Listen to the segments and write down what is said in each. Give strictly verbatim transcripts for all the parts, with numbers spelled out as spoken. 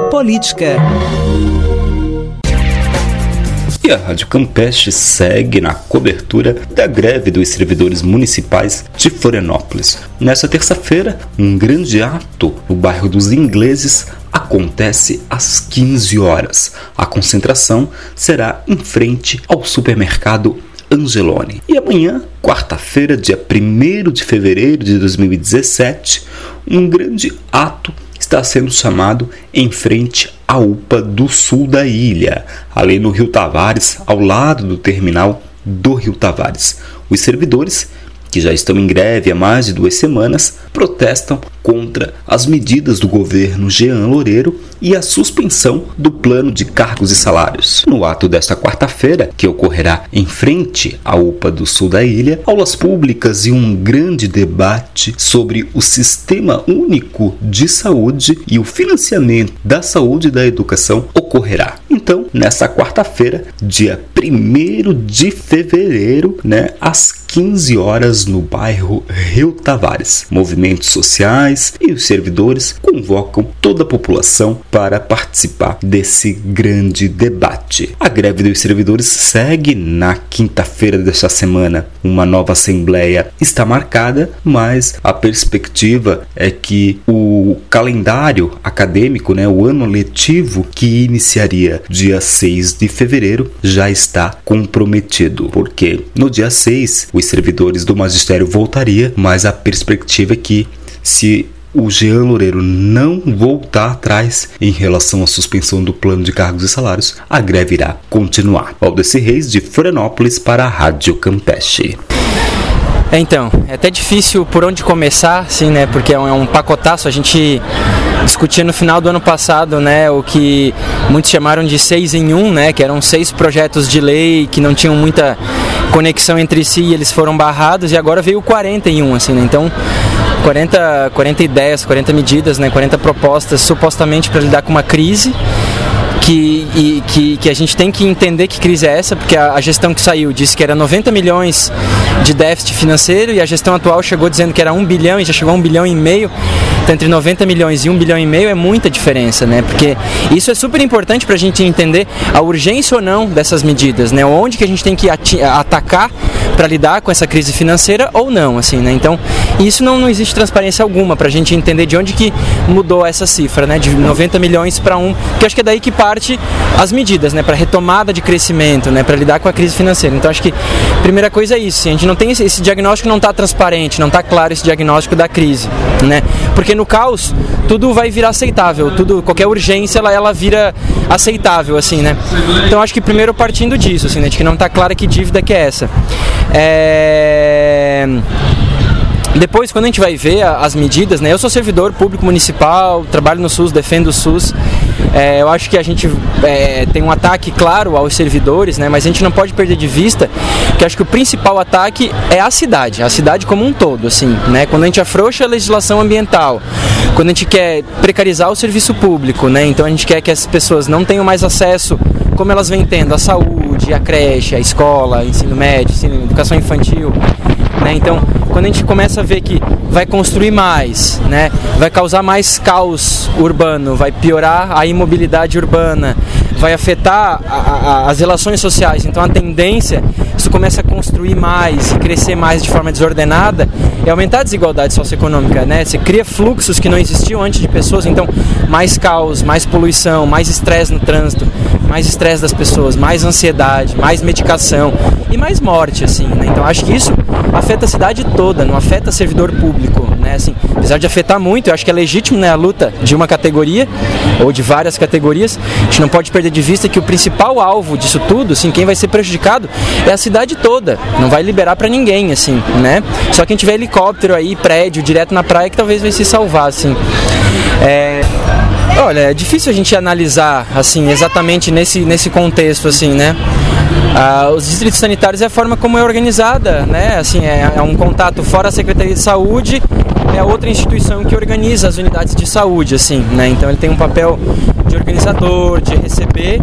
Política. E a Rádio Campeche segue na cobertura da greve dos servidores municipais de Florianópolis. Nesta terça-feira, um grande ato no bairro dos Ingleses acontece às quinze horas. A concentração será em frente ao supermercado Angeloni. E amanhã, quarta-feira, dia primeiro de fevereiro de dois mil e dezessete, um grande ato está sendo chamado em frente à U P A do sul da ilha, ali no Rio Tavares, ao lado do terminal do Rio Tavares. Os servidores, que já estão em greve há mais de duas semanas, protestam contra as medidas do governo Jean Loureiro e a suspensão do plano de cargos e salários. No ato desta quarta-feira, que ocorrerá em frente à U P A do sul da ilha, aulas públicas e um grande debate sobre o Sistema Único de Saúde e o financiamento da saúde e da educação ocorrerá. Então, nesta quarta-feira, dia primeiro de fevereiro, né, às quinze horas, no bairro Rio Tavares. Movimentos sociais e os servidores convocam toda a população para participar desse grande debate. A greve dos servidores segue na quinta-feira desta semana. Uma nova assembleia está marcada, mas a perspectiva é que o calendário acadêmico, né, o ano letivo que iniciaria dia seis de fevereiro, já está comprometido, porque no dia seis os servidores do magistério voltaria, mas a perspectiva é que, se o Jean Loureiro não voltar atrás em relação à suspensão do plano de cargos e salários, a greve irá continuar. Valdeci Reis, de Florianópolis, para a Rádio Campeche. É, então, é até difícil por onde começar, assim, né, porque é um, é um pacotaço. A gente discutia no final do ano passado, né, o que muitos chamaram de seis em um, né, que eram seis projetos de lei que não tinham muita conexão entre si e eles foram barrados, e agora veio quarenta em um, assim, né, então quarenta, quarenta ideias, quarenta medidas, né, quarenta propostas supostamente para lidar com uma crise. Que, e, que, que a gente tem que entender que crise é essa, porque a, a gestão que saiu disse que era noventa milhões de déficit financeiro e a gestão atual chegou dizendo que era um bilhão e já chegou a um bilhão e meio. Então, entre noventa milhões e um bilhão e meio é muita diferença, né? Porque isso é super importante para a gente entender a urgência ou não dessas medidas, né? Onde que a gente tem que ati- atacar para lidar com essa crise financeira ou não, assim, né? Então, isso não, não existe transparência alguma para a gente entender de onde que mudou essa cifra, né? De noventa milhões para um, que acho que é daí que parte as medidas, né? Para retomada de crescimento, né? Para lidar com a crise financeira. Então, acho que a primeira coisa é isso, a gente não tem esse, esse diagnóstico, não está transparente, não está claro esse diagnóstico da crise, né? Porque no caos, tudo vai virar aceitável, tudo, qualquer urgência, ela, ela vira aceitável, assim, né? Então, acho que primeiro partindo disso, assim, né? De que não está clara que dívida que é essa. É... Depois, quando a gente vai ver as medidas, né? Eu sou servidor público municipal, trabalho no SUS, defendo o SUS. É, eu acho que a gente é, tem um ataque claro aos servidores, né? Mas a gente não pode perder de vista que acho que o principal ataque é a cidade, a cidade como um todo, assim, né? Quando a gente afrouxa a legislação ambiental, quando a gente quer precarizar o serviço público, né? Então a gente quer que as pessoas não tenham mais acesso, como elas vêm tendo, à saúde, à creche, à escola, ensino médio, ensino, educação infantil, né? Então, quando a gente começa a ver que vai construir mais, né, vai causar mais caos urbano, vai piorar a imobilidade urbana, vai afetar a, a, as relações sociais, então a tendência, isso começa a construir mais e crescer mais de forma desordenada, e aumentar a desigualdade socioeconômica, né? Você cria fluxos que não existiam antes de pessoas, então mais caos, mais poluição, mais estresse no trânsito, mais estresse das pessoas, mais ansiedade, mais medicação e mais morte, assim, né? Então acho que isso afeta a cidade toda, não afeta servidor público, né? Assim, apesar de afetar muito, eu acho que é legítimo, né, a luta de uma categoria ou de várias categorias. A gente não pode perder de vista que o principal alvo disso tudo, assim, quem vai ser prejudicado é a cidade toda, não vai liberar para ninguém, assim, né? Só quem tiver helicóptero aí, prédio, direto na praia, que talvez vai se salvar, assim. É... Olha, é difícil a gente analisar, assim, exatamente nesse, nesse contexto, assim, né? Ah, os distritos sanitários é a forma como é organizada, né? Assim, é, é um contato fora a Secretaria de Saúde, é outra instituição que organiza as unidades de saúde, assim, né? Então ele tem um papel de organizador, de receber,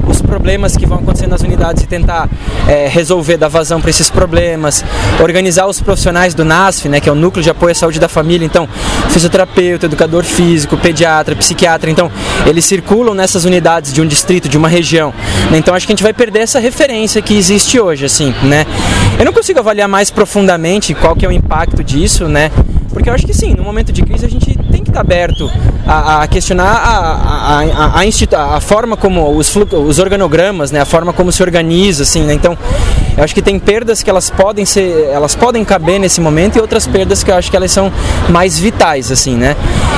os problemas que vão acontecer nas unidades e tentar é, resolver, dar vazão para esses problemas, organizar os profissionais do NASF, né, que é o Núcleo de Apoio à Saúde da Família, então fisioterapeuta, educador físico, pediatra, psiquiatra, então eles circulam nessas unidades de um distrito, de uma região, né? Então acho que a gente vai perder essa referência que existe hoje, assim, né? Eu não consigo avaliar mais profundamente qual que é o impacto disso, né? Porque eu acho que sim, no momento de crise a gente tem que estar aberto a, a questionar a, a, a, a, institu- a forma como os, flu- os organogramas, né, a forma como se organiza, assim, né? Então eu acho que tem perdas que elas podem ser, elas podem caber nesse momento e outras perdas que eu acho que elas são mais vitais, assim, né?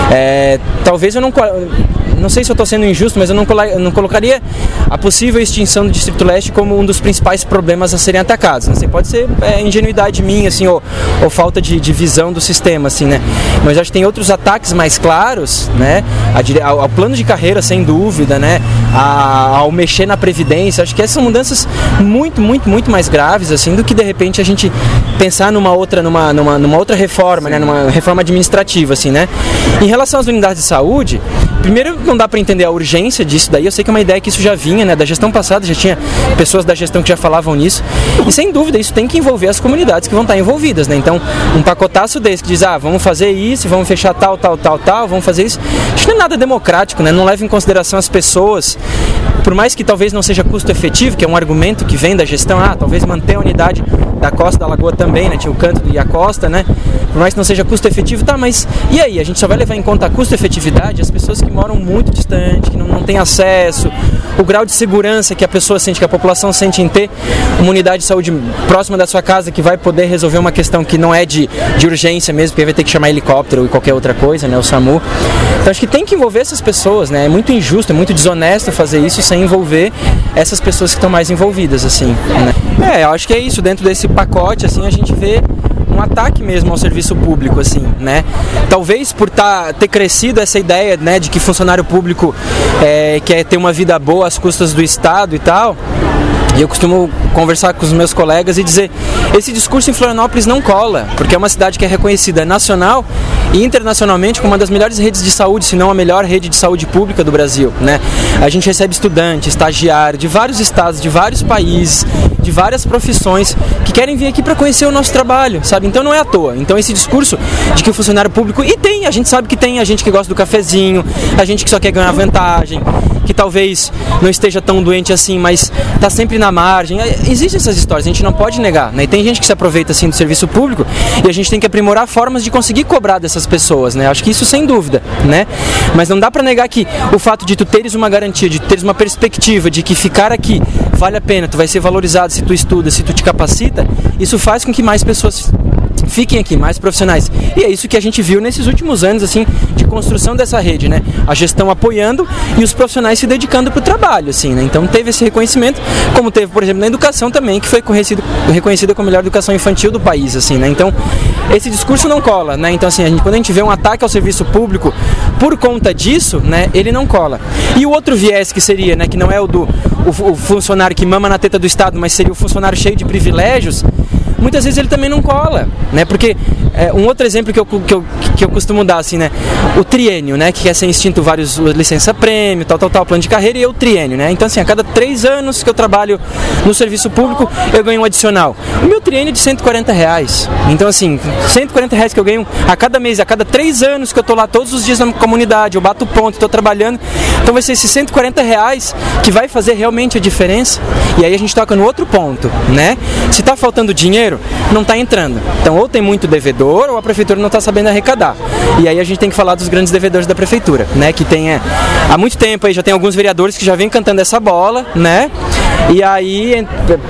É, talvez eu não não sei se eu estou sendo injusto, mas eu não, colo- não colocaria a possível extinção do Distrito Leste como um dos principais problemas a serem atacados, né? Assim, pode ser é, ingenuidade minha, assim, ou, ou falta de, de visão do sistema, assim, né? Mas acho que tem outros ataques mais claros, né? A, ao, ao plano de carreira, sem dúvida, né? A, ao mexer na Previdência. Acho que essas são mudanças muito, muito, muito mais graves, assim, do que de repente a gente pensar numa outra, numa, numa, numa outra reforma, né? Numa reforma administrativa, assim, né? Em relação às unidades de saúde, primeiro não dá para entender a urgência disso daí. Eu sei que é uma ideia que isso já vinha, né, da gestão passada, já tinha pessoas da gestão que já falavam nisso. E sem dúvida isso tem que envolver as comunidades que vão estar envolvidas, né? Então, um pacotaço desse que diz, ah, vamos fazer isso, vamos fechar tal, tal, tal, tal, vamos fazer isso. Acho que não é nada democrático, né? Não leva em consideração as pessoas. Por mais que talvez não seja custo efetivo, que é um argumento que vem da gestão, ah, talvez manter a unidade da Costa da Lagoa também, né? Tinha o canto e a Costa, né? Por mais que não seja custo efetivo, tá, mas e aí? A gente só vai levar em conta a custo-efetividade as pessoas que moram muito distante, que não, não têm acesso, o grau de segurança que a pessoa sente, que a população sente em ter uma unidade de saúde próxima da sua casa que vai poder resolver uma questão que não é de, de urgência mesmo, porque vai ter que chamar helicóptero ou qualquer outra coisa, né? O SAMU. Então acho que tem que envolver essas pessoas, né? É muito injusto, é muito desonesto fazer isso sem envolver essas pessoas que estão mais envolvidas, assim, né? É, eu acho que é isso, dentro desse pacote, assim, a gente vê um ataque mesmo ao serviço público, assim, né? Talvez por tá, ter crescido essa ideia, né, de que funcionário público é, quer ter uma vida boa às custas do Estado e tal. E eu costumo conversar com os meus colegas e dizer, esse discurso em Florianópolis não cola, porque é uma cidade que é reconhecida nacional e internacionalmente como uma das melhores redes de saúde, se não a melhor rede de saúde pública do Brasil, né? A gente recebe estudante, estagiário de vários estados, de vários países, de várias profissões que querem vir aqui para conhecer o nosso trabalho, sabe? Então não é à toa. Então esse discurso de que o funcionário público, e tem, a gente sabe que tem a gente que gosta do cafezinho, a gente que só quer ganhar vantagem, que talvez não esteja tão doente assim, mas está sempre na margem. Existem essas histórias, a gente não pode negar, né? E tem gente que se aproveita assim do serviço público e a gente tem que aprimorar formas de conseguir cobrar dessas pessoas, né? Acho que isso sem dúvida, né? Mas não dá para negar que o fato de tu teres uma garantia, de tu teres uma perspectiva de que ficar aqui vale a pena, tu vai ser valorizado se tu estuda, se tu te capacita, isso faz com que mais pessoas fiquem aqui, mais profissionais. E é isso que a gente viu nesses últimos anos, assim, de construção dessa rede, né? A gestão apoiando e os profissionais se dedicando para o trabalho, assim, né? Então teve esse reconhecimento, como teve, por exemplo, na educação também, que foi reconhecido, reconhecida como a melhor educação infantil do país, assim, né? Então, esse discurso não cola, né? Então, assim, a gente, quando a gente vê um ataque ao serviço público por conta disso, né, ele não cola. E o outro viés que seria, né, que não é o do o, o funcionário que mama na teta do Estado, mas seria o funcionário cheio de privilégios, muitas vezes ele também não cola, né? Porque é, um outro exemplo que eu, que, eu, que eu costumo dar, assim, né? O triênio, né? Que quer ser extinto vários licença-prêmio, tal, tal, tal, plano de carreira, e o triênio, né? Então, assim, a cada três anos que eu trabalho no serviço público, eu ganho um adicional. O meu triênio é de cento e quarenta reais. Então, assim, cento e quarenta reais que eu ganho a cada mês, a cada três anos que eu tô lá todos os dias na comunidade, eu bato ponto, tô trabalhando. Então vai ser esses cento e quarenta reais que vai fazer realmente a diferença. E aí a gente toca no outro ponto, né? Se tá faltando dinheiro, não está entrando. Então ou tem muito devedor ou a prefeitura não está sabendo arrecadar. E aí a gente tem que falar dos grandes devedores da prefeitura, né? Que tem é, há muito tempo aí já tem alguns vereadores que já vêm cantando essa bola, né? E aí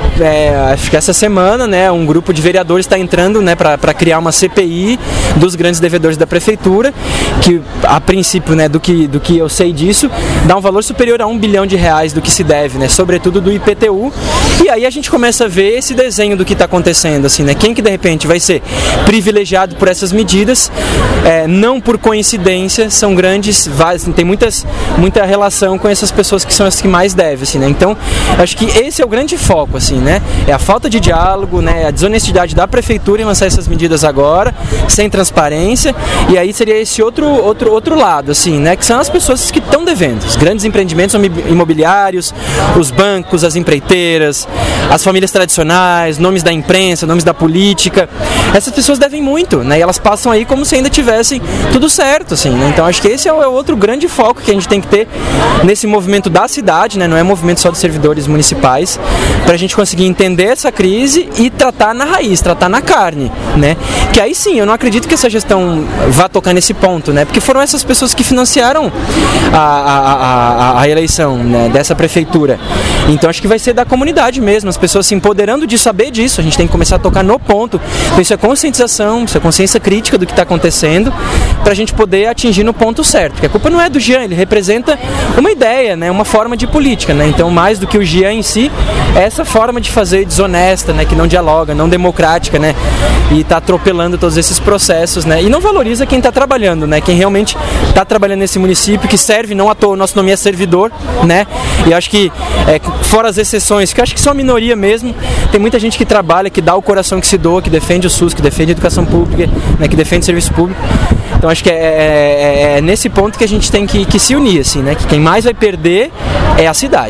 é, acho que essa semana, né, um grupo de vereadores está entrando, né, para criar uma C P I dos grandes devedores da prefeitura, que a princípio, né, do que do que eu sei disso, dá um valor superior a um bilhão de reais do que se deve, né? Sobretudo do I P T U. E aí a gente começa a ver esse desenho do que está acontecendo, assim, né? Quem que de repente vai ser privilegiado por essas medidas, é, não por coincidência, são grandes, tem muitas, muita relação com essas pessoas que são as que mais devem, assim, né? Então, acho acho que esse é o grande foco, assim, né? É a falta de diálogo, né? A desonestidade da prefeitura em lançar essas medidas agora, sem transparência, e aí seria esse outro, outro, outro lado, assim, né? Que são as pessoas que estão devendo, os grandes empreendimentos imobiliários, os bancos, as empreiteiras, as famílias tradicionais, nomes da imprensa, nomes da política. Essas pessoas devem muito, né? E elas passam aí como se ainda tivessem tudo certo, assim, né? Então acho que esse é o outro grande foco que a gente tem que ter nesse movimento da cidade, né? Não é movimento só de servidores municipais, para a gente conseguir entender essa crise e tratar na raiz, tratar na carne, né? Que aí sim, eu não acredito que essa gestão vá tocar nesse ponto, né? Porque foram essas pessoas que financiaram a, a, a, a eleição, né, dessa prefeitura. Então acho que vai ser da comunidade mesmo, as pessoas se empoderando de saber disso. A gente tem que começar a tocar no ponto. Então isso é conscientização, isso é consciência crítica do que está acontecendo, para a gente poder atingir no ponto certo. Porque a culpa não é do Jean, ele representa uma ideia, né, uma forma de política, né? Então mais do que o Jean em si, é essa forma de fazer desonesta, né, que não dialoga, não democrática, né, e está atropelando todos esses processos, né, e não valoriza quem está trabalhando, né, quem realmente está trabalhando nesse município, que serve, não à toa, o nosso nome é servidor, né, e acho que, é, fora as exceções, que eu acho que são a minoria mesmo, tem muita gente que trabalha, que dá o coração, que se doa, que defende o SUS, que defende a educação pública, né, que defende o serviço público. Então acho que é, é, é, é nesse ponto que a gente tem que, que se unir, assim, né, que quem mais vai perder é a cidade.